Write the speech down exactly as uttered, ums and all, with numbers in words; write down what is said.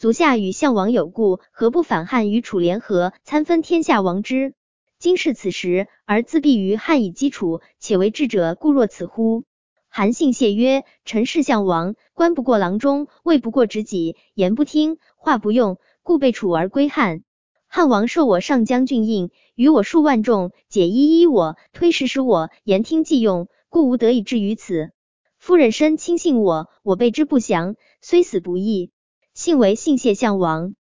足下与项王有故，何不反汉与楚联合，参分天下王之？今是此时，而自避于汉以击楚，且为智者，故若此乎？韩信谢曰：臣是项王，官不过郎中，位不过执己，言不听，话不用，故被楚而归汉。汉王授我上将军印，与我数万众，解依依我，推使使我，言听计用，故无得以至于此。夫人深亲信我，我备之不降，虽死不义。信为信谢项王。